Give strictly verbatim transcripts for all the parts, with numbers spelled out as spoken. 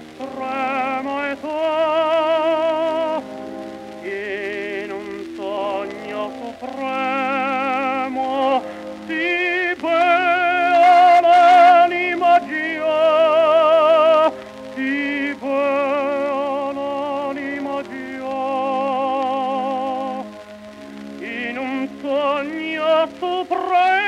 estremo e tu in un sogno supremo si bea l'anima già, si bea l'anima già in un sogno supremo.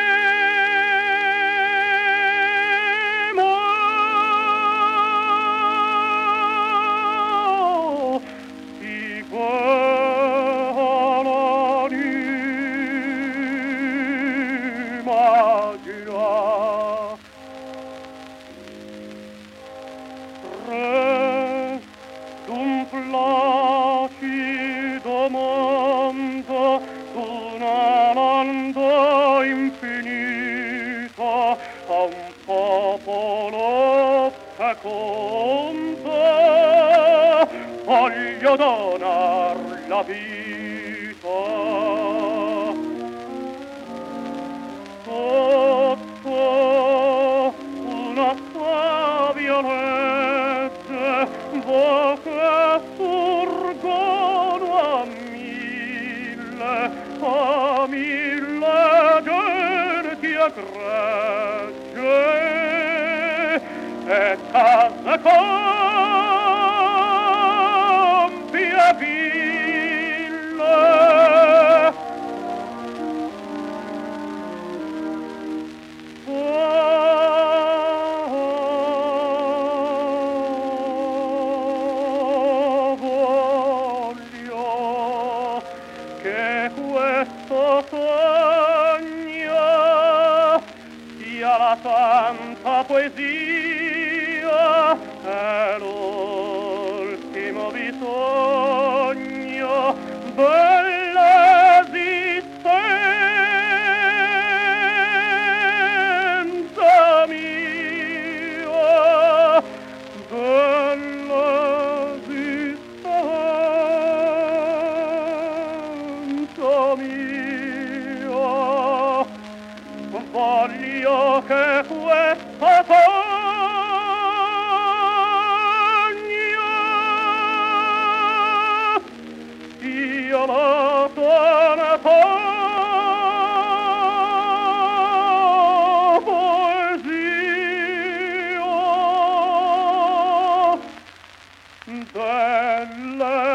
Re d'un placido mondo, d'una landa infinita, a un popolo fecondo, voglio donar la vita. Sotto una savia legge, voce surgono a mille, a mille genti egregie, e case campi e ville. Questo sogno sia la santa poesia e l'ultimo bisogno dell'esistenza mia, dell'esistenza mia. Voglio che questo sogno sia la tua poesia delle